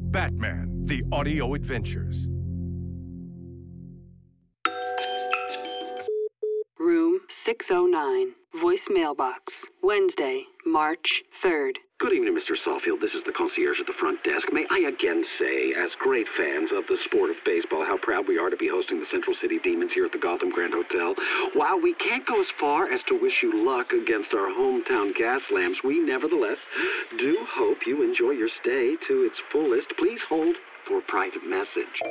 Batman, The Audio Adventures. Room 609, voicemail box, Wednesday, March 3rd. Good evening, Mr. Sawfield. This is the concierge at the front desk. May I again say, as great fans of the sport of baseball, how proud we are to be hosting the Central City Demons here at the Gotham Grand Hotel. While we can't go as far as to wish you luck against our hometown gas lamps, we nevertheless do hope you enjoy your stay to its fullest. Please hold for a private message.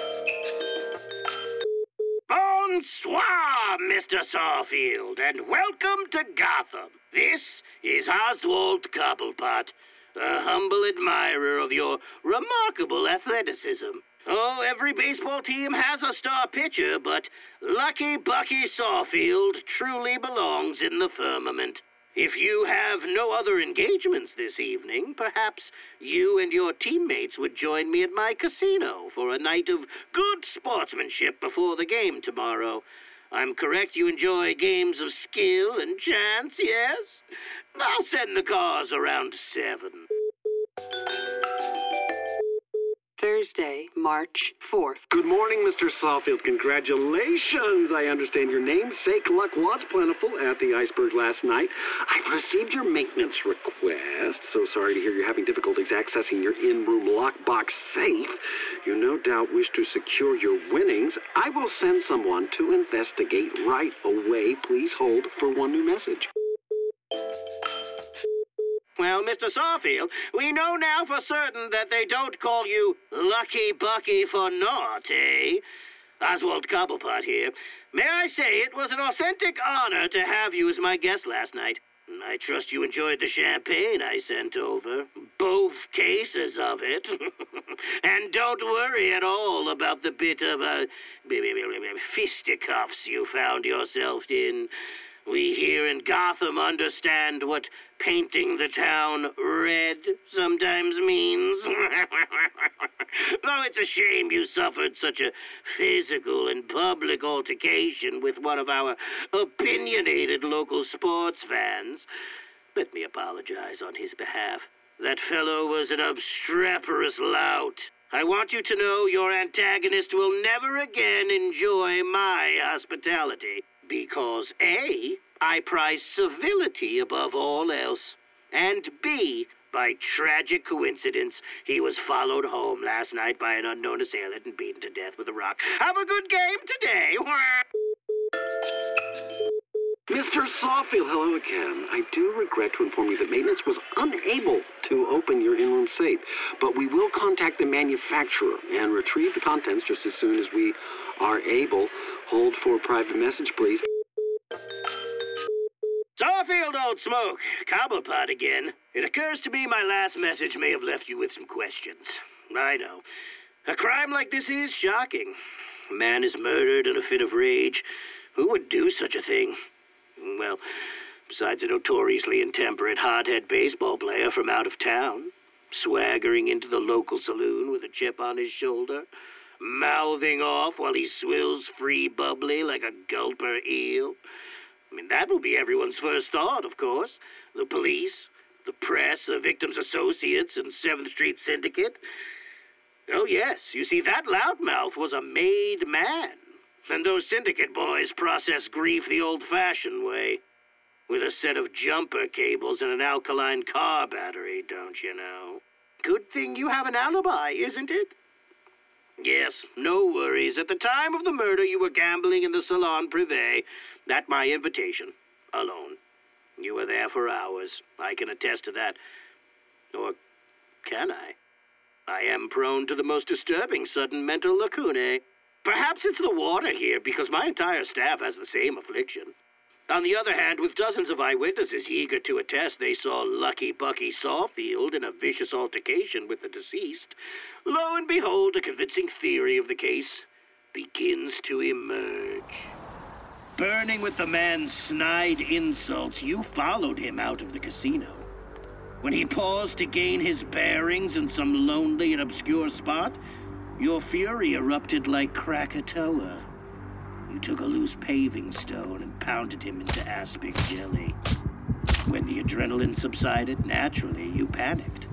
Bonsoir, Mr. Sawfield, and welcome to Gotham. This is Oswald Cobblepot, a humble admirer of your remarkable athleticism. Oh, every baseball team has a star pitcher, but Lucky Bucky Sawfield truly belongs in the firmament. If you have no other engagements this evening, perhaps you and your teammates would join me at my casino for a night of good sportsmanship before the game tomorrow. I'm correct, you enjoy games of skill and chance, yes? I'll send the cars around 7. Thursday, March 4th. Good morning, Mr. Sawfield. Congratulations. I understand your namesake luck was plentiful at the Iceberg last night. I've received your maintenance request. So sorry to hear you're having difficulties accessing your in-room lockbox safe. You no doubt wish to secure your winnings. I will send someone to investigate right away. Please hold for one new message. Well, Mr. Sawfield, we know now for certain that they don't call you Lucky Bucky for naught, eh? Oswald Cobblepot here. May I say it was an authentic honor to have you as my guest last night. I trust you enjoyed the champagne I sent over. Both cases of it. And don't worry at all about the bit of fisticuffs you found yourself in. We here in Gotham understand what painting the town red sometimes means. Though it's a shame you suffered such a physical and public altercation with one of our opinionated local sports fans. Let me apologize on his behalf. That fellow was an obstreperous lout. I want you to know your antagonist will never again enjoy my hospitality. Because A, I prize civility above all else, and B, by tragic coincidence, he was followed home last night by an unknown assailant and beaten to death with a rock. Have a good game today! Mr. Sawfield, hello again. I do regret to inform you that maintenance was unable to open your in-room safe, but we will contact the manufacturer and retrieve the contents just as soon as we are able. Hold for a private message, please. Sawfield Old Smoke, Cobblepot again. It occurs to me my last message may have left you with some questions. I know. A crime like this is shocking. A man is murdered in a fit of rage. Who would do such a thing? Well, besides a notoriously intemperate hothead baseball player from out of town, swaggering into the local saloon with a chip on his shoulder, mouthing off while he swills free bubbly like a gulper eel. I mean, that will be everyone's first thought, of course. The police, the press, the victim's associates, and 7th Street Syndicate. Oh, yes, you see, that loudmouth was a made man. And those syndicate boys process grief the old-fashioned way. With a set of jumper cables and an alkaline car battery, don't you know? Good thing you have an alibi, isn't it? Yes, no worries. At the time of the murder, you were gambling in the Salon Privé, at my invitation, alone. You were there for hours. I can attest to that. Or can I? I am prone to the most disturbing sudden mental lacunae. Perhaps it's the water here, because my entire staff has the same affliction. On the other hand, with dozens of eyewitnesses eager to attest they saw Lucky Bucky Sawfield in a vicious altercation with the deceased, lo and behold, a convincing theory of the case begins to emerge. Burning with the man's snide insults, you followed him out of the casino. When he paused to gain his bearings in some lonely and obscure spot, your fury erupted like Krakatoa. You took a loose paving stone and pounded him into aspic jelly. When the adrenaline subsided, naturally, you panicked.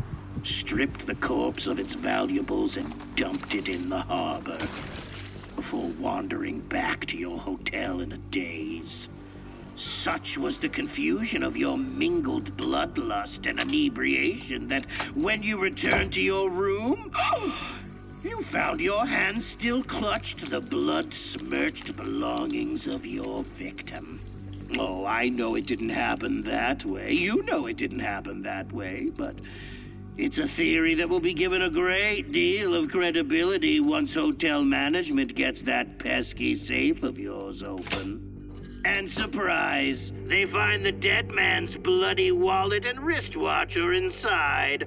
stripped the corpse of its valuables, and dumped it in the harbor before wandering back to your hotel in a daze. Such was the confusion of your mingled bloodlust and inebriation that when you returned to your room, you found your hands still clutched the blood-smirched belongings of your victim. Oh, I know it didn't happen that way. You know it didn't happen that way, but it's a theory that will be given a great deal of credibility once hotel management gets that pesky safe of yours open. And surprise, they find the dead man's bloody wallet and wristwatch are inside.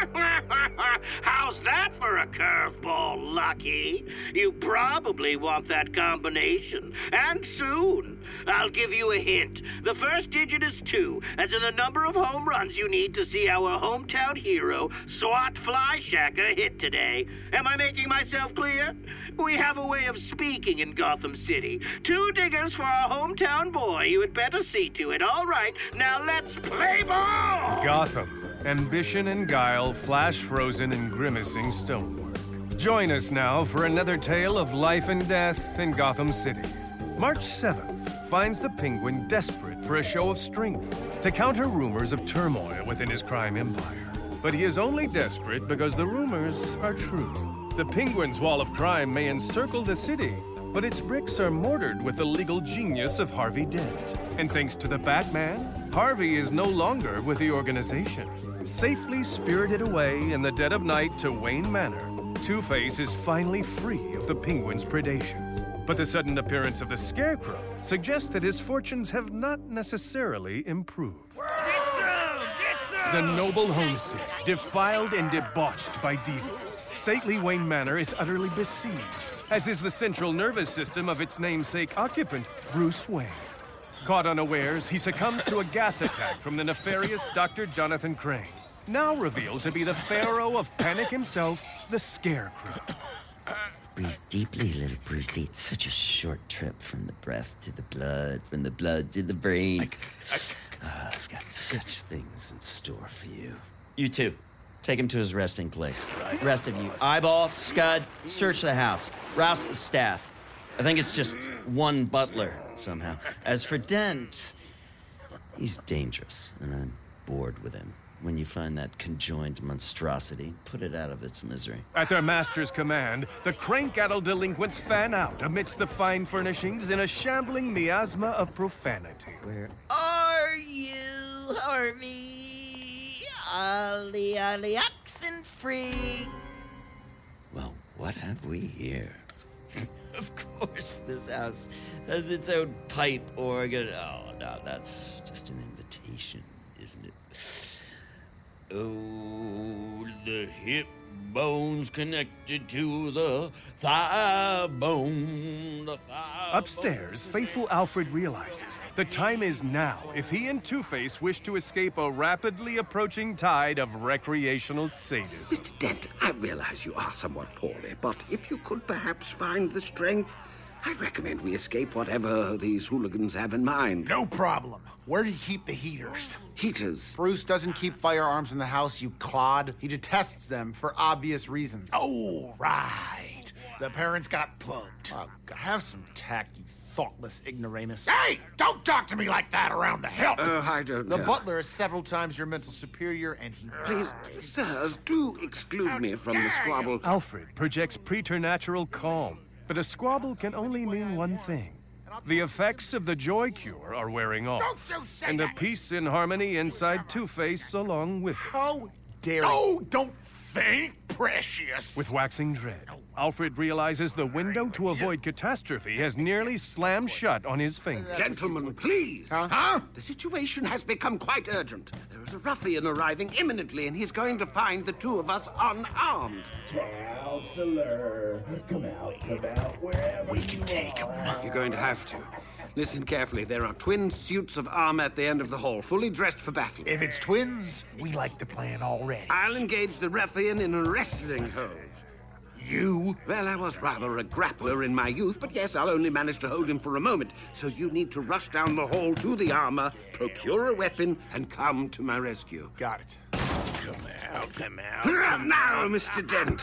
How's that for a curveball, Lucky? You probably want that combination, and soon. I'll give you a hint. The first digit is 2, as in the number of home runs you need to see our hometown hero, SWAT Flyshacker, hit today. Am I making myself clear? We have a way of speaking in Gotham City. 2 diggers for our hometown boy. You had better see to it. All right, now let's play ball! Gotham. Ambition and guile, flash-frozen and grimacing stonework. Join us now for another tale of life and death in Gotham City. March 7th finds the Penguin desperate for a show of strength to counter rumors of turmoil within his crime empire. But he is only desperate because the rumors are true. The Penguin's wall of crime may encircle the city, but its bricks are mortared with the legal genius of Harvey Dent. And thanks to the Batman, Harvey is no longer with the organization. Safely spirited away in the dead of night to Wayne Manor, Two-Face is finally free of the Penguin's predations. But the sudden appearance of the Scarecrow suggests that his fortunes have not necessarily improved. The noble homestead, defiled and debauched by deviants. Stately Wayne Manor is utterly besieged, as is the central nervous system of its namesake occupant, Bruce Wayne. Caught unawares, he succumbs to a gas attack from the nefarious Dr. Jonathan Crane, now revealed to be the pharaoh of panic himself, the Scarecrow. Breathe deeply, little Brucey. It's such a short trip from the breath to the blood, from the blood to the brain. I've got such things in store for you. You too. Take him to his resting place. Right. Rest of you, Eyeball, Scud, search the house. Rouse the staff. I think it's just one butler, somehow. As for Dent, he's dangerous, and I'm bored with him. When you find that conjoined monstrosity, put it out of its misery. At their master's command, the crank-addled delinquents fan out amidst the fine furnishings in a shambling miasma of profanity. Where are you, Harvey? Ollie, oxen free. Well, what have we here? Of course, this house has its own pipe organ. Oh, no, that's just an invitation, isn't it? Oh, the hip bone's connected to the thigh bone. The thigh Upstairs, faithful Alfred realizes the time is now if he and Two-Face wish to escape a rapidly approaching tide of recreational sadism. Mr. Dent, I realize you are somewhat poorly, but if you could perhaps find the strength, I recommend we escape whatever these hooligans have in mind. No problem. Where do you keep the heaters? Heaters? Bruce doesn't keep firearms in the house, you clod. He detests them for obvious reasons. Oh, right. The parents got plugged. Oh, have some tact, you thoughtless ignoramus. Hey! Don't talk to me like that around the help! I don't know. The butler is several times your mental superior, and he... Please, sirs, do exclude me from the squabble. Alfred projects preternatural calm, but a squabble can only mean one thing. The effects of the joy cure are wearing off, and the peace and harmony inside Two-Face along with it. How dare Oh, don't think, precious! With waxing dread, Alfred realizes the window to avoid catastrophe has nearly slammed shut on his finger. Gentlemen, please. Huh? The situation has become quite urgent. There is a ruffian arriving imminently, and he's going to find the two of us unarmed. Counselor, come out, wherever We can take him. You're going to have to. Listen carefully. There are twin suits of armor at the end of the hall, fully dressed for battle. If it's twins, we like the plan already. I'll engage the ruffian in a wrestling hold. You? Well, I was rather a grappler in my youth, but yes, I'll only manage to hold him for a moment. So you need to rush down the hall to the armor, procure a weapon, and come to my rescue. Got it. Come out. Now, Mr. Dent.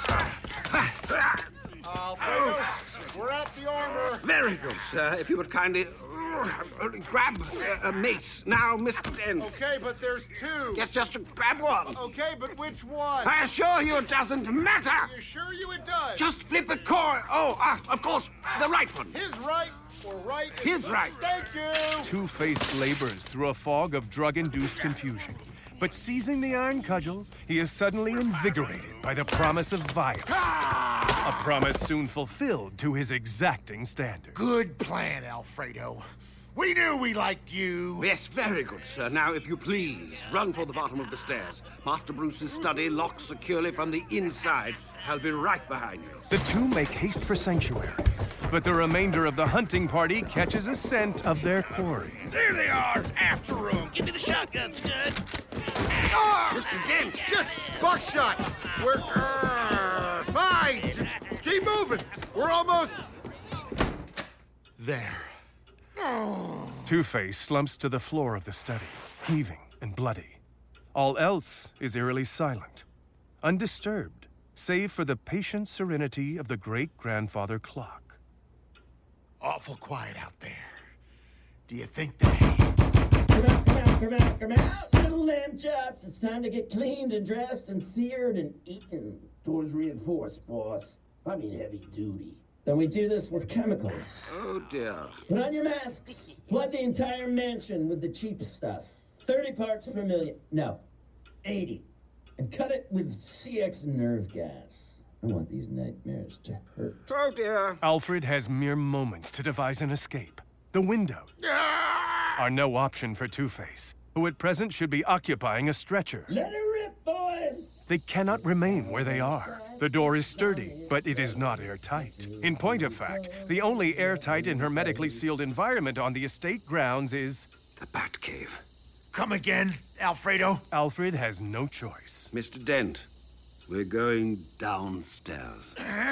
Alfredo, we're at the armor. Very good, sir. If you would kindly grab a mace. Now, Mr. Dent. Okay, but there's two. Yes, just grab one. Okay, but which one? I assure you it doesn't matter. You sure it does? Just flip a coin. Oh, of course, the right one. His right or right? His right. Thank you. Two-Face labors through a fog of drug-induced confusion. But seizing the iron cudgel, he is suddenly invigorated by the promise of violence. A promise soon fulfilled to his exacting standard. Good plan, Alfredo. We knew we liked you. Yes, very good, sir. Now, if you please, run for the bottom of the stairs. Master Bruce's study locked securely from the inside. I'll be right behind you. The two make haste for Sanctuary, but the remainder of the hunting party catches a scent of their quarry. There they are. After room. Give me the shotgun, Scud. Mr. Dent! Just buckshot. We're fine. Just keep moving. We're almost there. Two-Face slumps to the floor of the study, heaving and bloody. All else is eerily silent, undisturbed, save for the patient serenity of the great-grandfather clock. Awful quiet out there. Do you think they... Come out, little lamb chops. It's time to get cleaned and dressed and seared and eaten. Doors reinforced, boss. I mean heavy duty. Then we do this with chemicals. Oh, dear. Put on your masks. Flood the entire mansion with the cheap stuff. 30 parts per million. No, 80. And cut it with CX nerve gas. I want these nightmares to hurt. Oh, dear. Alfred has mere moments to devise an escape. The windows are no option for Two-Face, who at present should be occupying a stretcher. Let her rip, boys! They cannot remain where they are. The door is sturdy, but it is not airtight. In point of fact, the only airtight and hermetically sealed environment on the estate grounds is... the Batcave. Come again, Alfredo? Alfred has no choice. Mr. Dent, we're going downstairs.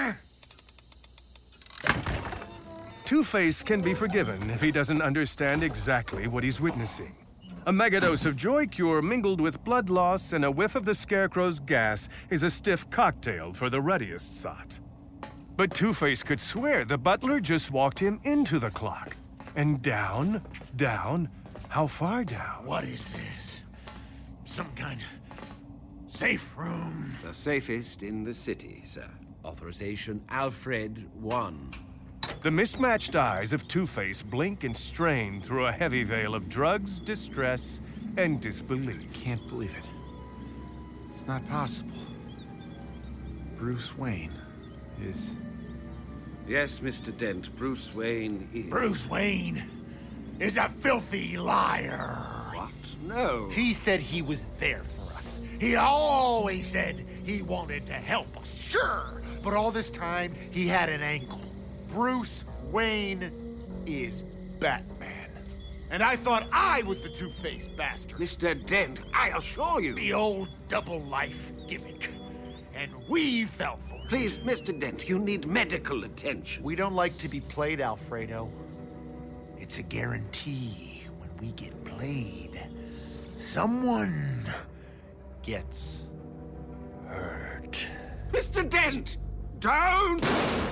Two-Face can be forgiven if he doesn't understand exactly what he's witnessing. A megadose of joy cure mingled with blood loss and a whiff of the Scarecrow's gas is a stiff cocktail for the ruddiest sot. But Two-Face could swear the butler just walked him into the clock. And down, how far down? What is this? Some kind of safe room? The safest in the city, sir. Authorization Alfred 1. The mismatched eyes of Two-Face blink and strain through a heavy veil of drugs, distress, and disbelief. Can't believe it. It's not possible. Bruce Wayne is... Yes, Mr. Dent, Bruce Wayne is... Bruce Wayne is a filthy liar. What? No. He said he was there for us. He always said he wanted to help us, sure. But all this time, he had an angle. Bruce Wayne is Batman. And I thought I was the two-faced bastard. Mr. Dent, I assure you. The old double life gimmick. And we fell for it. Please, Mr. Dent, you need medical attention. We don't like to be played, Alfredo. It's a guarantee when we get played. Someone gets hurt. Mr. Dent, don't!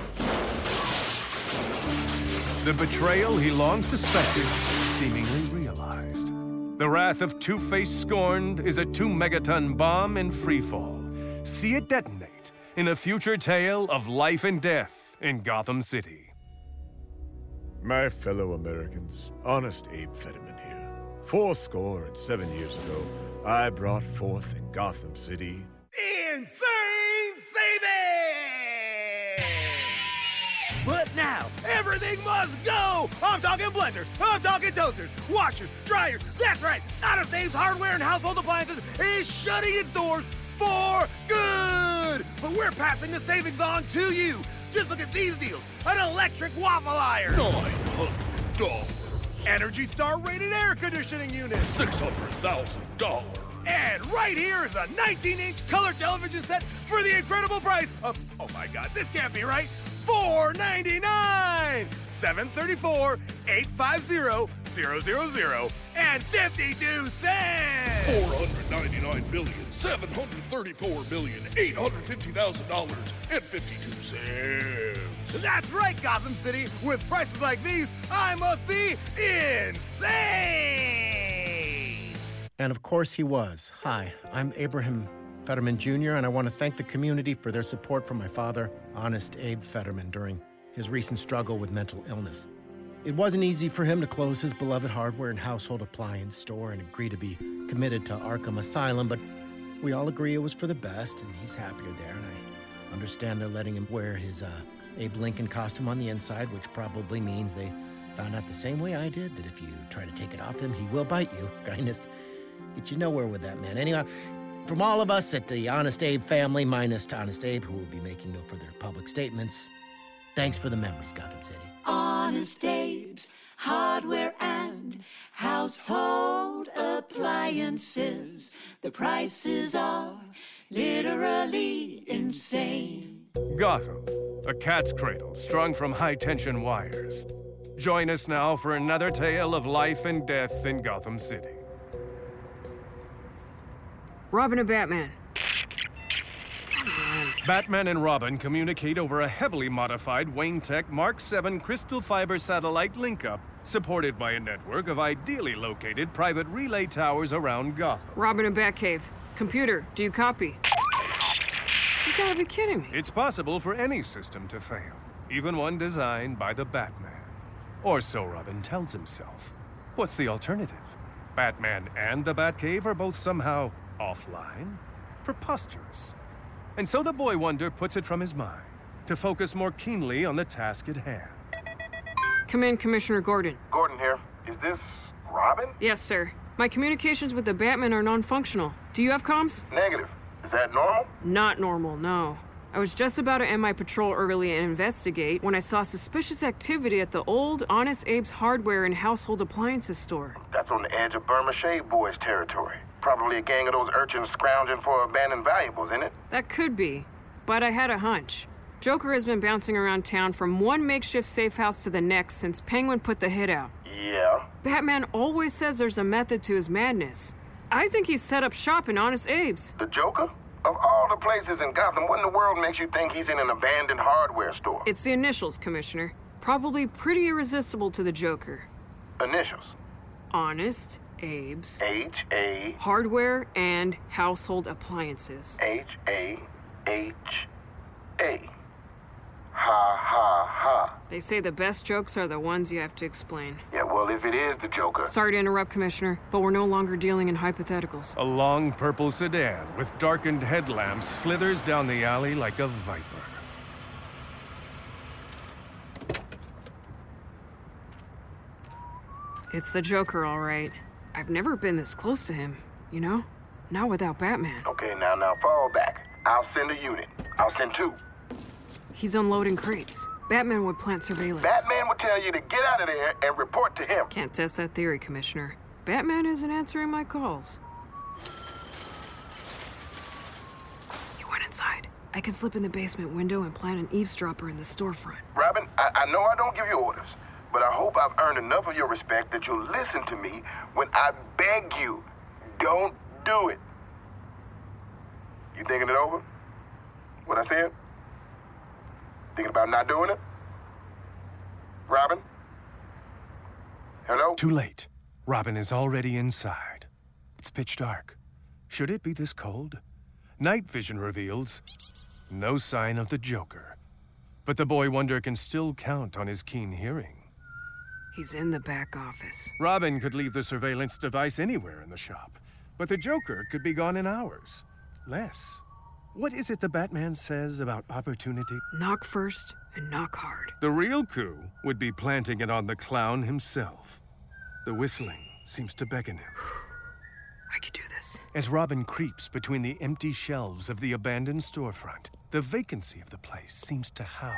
The betrayal he long suspected, seemingly realized. The wrath of Two-Face scorned is a 2-megaton bomb in freefall. See it detonate in a future tale of life and death in Gotham City. My fellow Americans, Honest Abe Fetterman here. 7 years ago, I brought forth in Gotham City insane savings! But now, everything must go! I'm talking blenders, I'm talking toasters, washers, dryers, that's right! Honest Abe's Hardware and Household Appliances is shutting its doors for good! But we're passing the savings on to you! Just look at these deals. An electric waffle iron. $900. Energy Star rated air conditioning unit. $600,000. And right here is a 19-inch color television set for the incredible price of, oh my God, this can't be right, $499. 734-850-000 and 52 cents. 499 billion $734,850,000.52. That's right, Gotham City. With prices like these, I must be insane! And of course he was. Hi, I'm Abraham Fetterman Jr., and I want to thank the community for their support for my father, Honest Abe Fetterman, during his recent struggle with mental illness. It wasn't easy for him to close his beloved hardware and household appliance store and agree to be committed to Arkham Asylum, but we all agree it was for the best, and he's happier there, and I understand they're letting him wear his Abe Lincoln costume on the inside, which probably means they found out the same way I did, that if you try to take it off him, he will bite you. Kindness get you nowhere with that man. Anyway, from all of us at the Honest Abe family, minus Honest Abe, who will be making no further public statements, thanks for the memories, Gotham City. Honest Abe's hardware and household appliances. The prices are literally insane. Gotham, a cat's cradle strung from high-tension wires. Join us now for another tale of life and death in Gotham City. Robin and Batman. Come on. Batman and Robin communicate over a heavily modified Wayne Tech Mark 7 crystal fiber satellite link-up, supported by a network of ideally located private relay towers around Gotham. Robin and Batcave. Computer, do you copy? You gotta be kidding me. It's possible for any system to fail, even one designed by the Batman. Or so Robin tells himself. What's the alternative? Batman and the Batcave are both somehow offline? Preposterous. And so the Boy Wonder puts it from his mind to focus more keenly on the task at hand. Come in, Commissioner Gordon. Gordon here. Is this Robin? Yes, sir. My communications with the Batman are non-functional. Do you have comms? Negative. Is that normal? Not normal, no. I was just about to end my patrol early and investigate when I saw suspicious activity at the old Honest Abe's hardware and household appliances store. That's on the edge of Burma Shade Boys territory. Probably a gang of those urchins scrounging for abandoned valuables, isn't it? That could be, but I had a hunch. Joker has been bouncing around town from one makeshift safe house to the next since Penguin put the hit out. Yeah? Batman always says there's a method to his madness. I think he's set up shop in Honest Abe's. The Joker? Of all the places in Gotham, what in the world makes you think he's in an abandoned hardware store? It's the initials, Commissioner. Probably pretty irresistible to the Joker. Initials? Honest Abe's. H-A... Hardware and household appliances. H-A-H-A. Ha, ha, ha. They say the best jokes are the ones you have to explain. Yeah, well, if it is the Joker... Sorry to interrupt, Commissioner, but we're no longer dealing in hypotheticals. A long purple sedan with darkened headlamps slithers down the alley like a viper. It's the Joker, all right. I've never been this close to him, you know? Not without Batman. Okay, now fall back. I'll send a unit. I'll send 2. He's unloading crates. Batman would plant surveillance. Batman would tell you to get out of there and report to him. Can't test that theory, Commissioner. Batman isn't answering my calls. You went inside. I can slip in the basement window and plant an eavesdropper in the storefront. Robin, I know I don't give you orders, but I hope I've earned enough of your respect that you'll listen to me when I beg you. Don't do it. You thinking it over? What I said? Thinking about not doing it? Robin? Hello? Too late. Robin is already inside. It's pitch dark. Should it be this cold? Night vision reveals no sign of the Joker. But the Boy Wonder can still count on his keen hearing. He's in the back office. Robin could leave the surveillance device anywhere in the shop, but the Joker could be gone in hours. Less. What is it the Batman says about opportunity? Knock first and knock hard. The real coup would be planting it on the clown himself. The whistling seems to beckon him. I could do this. As Robin creeps between the empty shelves of the abandoned storefront, the vacancy of the place seems to howl.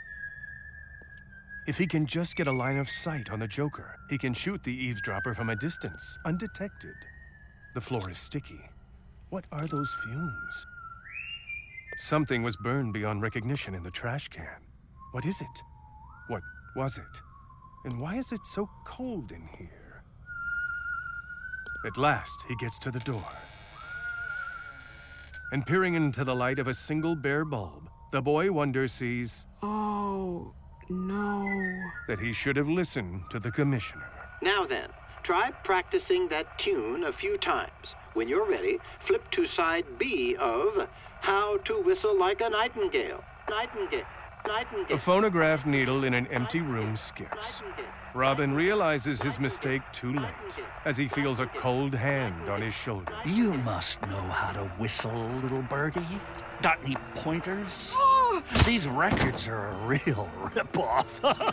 If he can just get a line of sight on the Joker, he can shoot the eavesdropper from a distance, undetected. The floor is sticky. What are those fumes? Something was burned beyond recognition in the trash can. What is it? What was it? And why is it so cold in here? At last, he gets to the door. and peering into the light of a single bare bulb, the boy wonder sees... Oh, no. ...that he should have listened to the commissioner. Now then, try practicing that tune a few times. When you're ready, flip to side B of How to Whistle Like a Nightingale. Nightingale. Nightingale. A phonograph needle in an empty room skips. Robin realizes his mistake too late as he feels a cold hand on his shoulder. You must know how to whistle, little birdie. Got any pointers? These records are a real ripoff.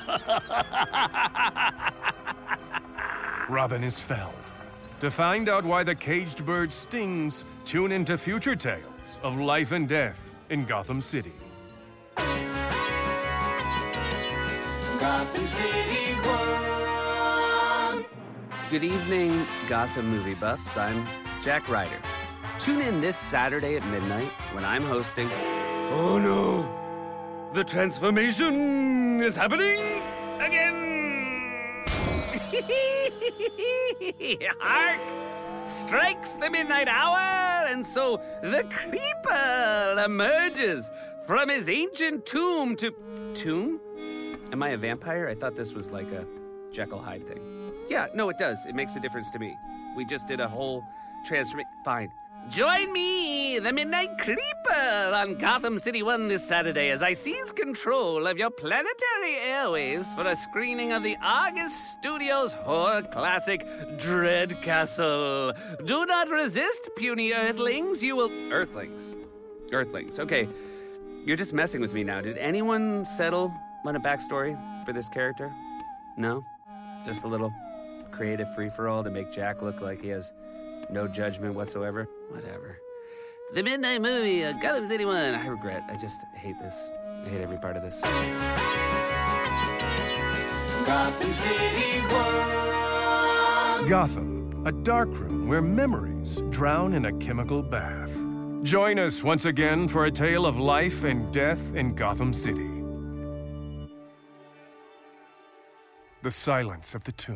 Robin is felled. To find out why the caged bird stings, tune into future tales of life and death in Gotham City. Gotham City One. Good evening, Gotham movie buffs. I'm Jack Ryder. Tune in this Saturday at midnight when I'm hosting... Oh no! The transformation is happening again! Hark! Strikes the midnight hour, and so the Creeper emerges from his ancient tomb to... Tomb? Am I a vampire? I thought this was like a Jekyll Hyde thing. Yeah, no, it does. It makes a difference to me. We just did a whole transformation. Fine. Join me, the Midnight Creeper, on Gotham City One this Saturday as I seize control of your planetary airwaves for a screening of the Argus Studios horror classic, Dread Castle. Do not resist, puny Earthlings. You will... Earthlings. Okay, you're just messing with me now. Did anyone settle on a backstory for this character? No? Just a little creative free-for-all to make Jack look like he has no judgment whatsoever? Whatever. The Midnight Movie, Gotham City One. I regret. I just hate this. I hate every part of this. Gotham City One. Gotham, a dark room where memories drown in a chemical bath. Join us once again for a tale of life and death in Gotham City. The silence of the tomb.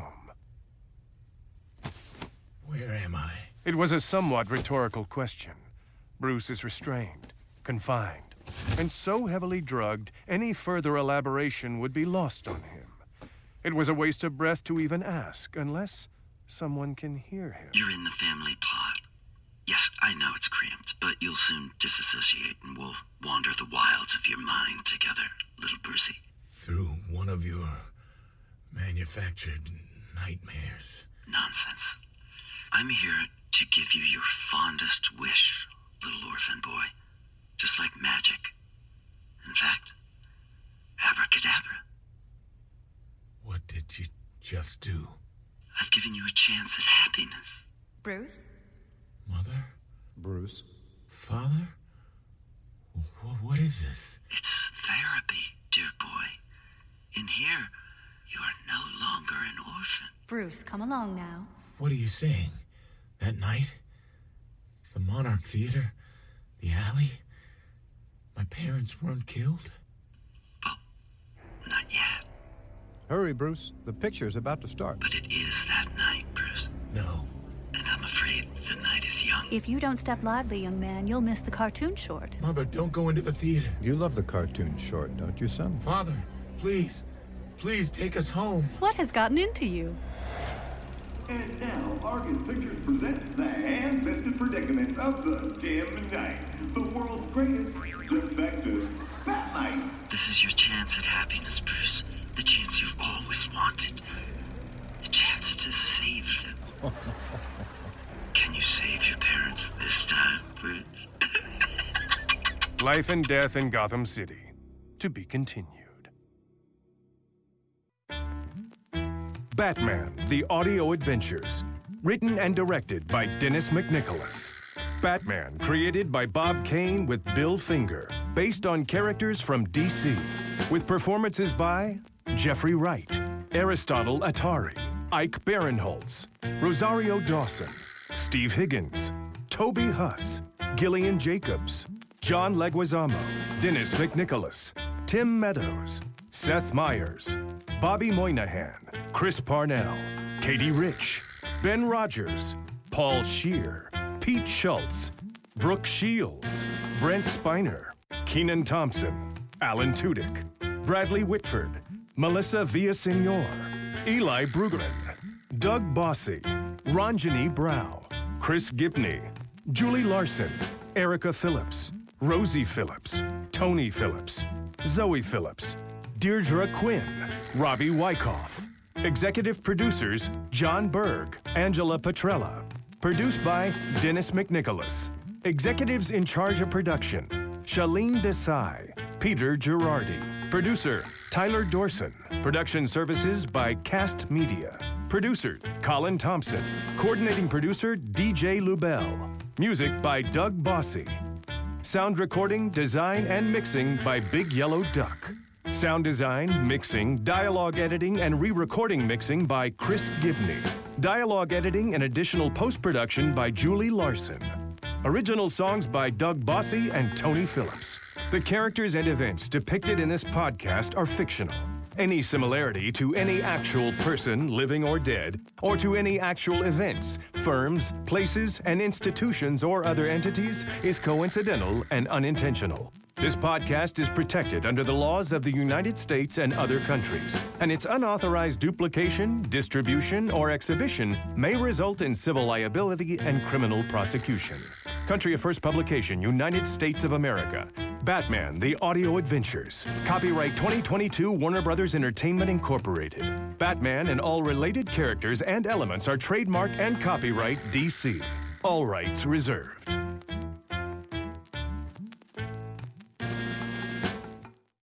Where am I? It was a somewhat rhetorical question. Bruce is restrained, confined, and so heavily drugged, any further elaboration would be lost on him. It was a waste of breath to even ask, unless someone can hear him. You're in the family plot. Yes, I know it's cramped, but you'll soon disassociate and we'll wander the wilds of your mind together, little Brucey. Through one of your manufactured nightmares. Nonsense. I'm here to give you your fondest wish, little orphan boy. Just like magic. In fact, abracadabra. What did you just do? I've given you a chance at happiness. Bruce? Mother? Bruce? Father? What is this? It's therapy, dear boy. In here, you are no longer an orphan. Bruce, come along now. What are you saying? That night? The Monarch Theater? The alley? My parents weren't killed? Well, not yet. Hurry, Bruce. The picture's about to start. But it is that night, Bruce. No. And I'm afraid the night is young. If you don't step lively, young man, you'll miss the cartoon short. Mother, don't go into the theater. You love the cartoon short, don't you, son? Father, please. Please take us home. What has gotten into you? And now, Argus Pictures presents the ham-fisted predicaments of the Dim Knight, the world's greatest defective Bat Knight. This is your chance at happiness, Bruce. The chance you've always wanted. The chance to save them. Can you save your parents this time, Bruce? Life and Death in Gotham City. To be continued. Batman, The Audio Adventures. Written and directed by Dennis McNicholas. Batman, created by Bob Kane with Bill Finger. Based on characters from DC. With performances by Jeffrey Wright, Aristotle Atari, Ike Barinholtz, Rosario Dawson, Steve Higgins, Toby Huss, Gillian Jacobs, John Leguizamo, Dennis McNicholas, Tim Meadows, Seth Meyers, Bobby Moynihan, Chris Parnell, Katie Rich, Ben Rogers, Paul Scheer, Pete Schultz, Brooke Shields, Brent Spiner, Keenan Thompson, Alan Tudyk, Bradley Whitford, Melissa Villasenor, Eli Bruggeron, Doug Bossy, Ranjani Brau, Chris Gibney, Julie Larson, Erica Phillips, Rosie Phillips, Tony Phillips, Zoe Phillips, Deirdre Quinn, Robbie Wyckoff. Executive producers John Berg, Angela Petrella. Produced by Dennis McNicholas. Executives in charge of production Shalene Desai, Peter Girardi. Producer Tyler Dorson. Production services by Cast Media. Producer Colin Thompson. Coordinating producer DJ Lubell. Music by Doug Bossy. Sound recording, design, and mixing by Big Yellow Duck. Sound design, mixing, dialogue editing, and re-recording mixing by Chris Gibney. Dialogue editing and additional post-production by Julie Larson. Original songs by Doug Bossy and Tony Phillips. The characters and events depicted in this podcast are fictional. Any similarity to any actual person, living or dead, or to any actual events, firms, places, and institutions or other entities is coincidental and unintentional. This podcast is protected under the laws of the United States and other countries, and its unauthorized duplication, distribution, or exhibition may result in civil liability and criminal prosecution. Country of first publication, United States of America. Batman, The Audio Adventures. Copyright 2022 Warner Brothers Entertainment Incorporated. Batman and all related characters and elements are trademark and copyright DC. All rights reserved.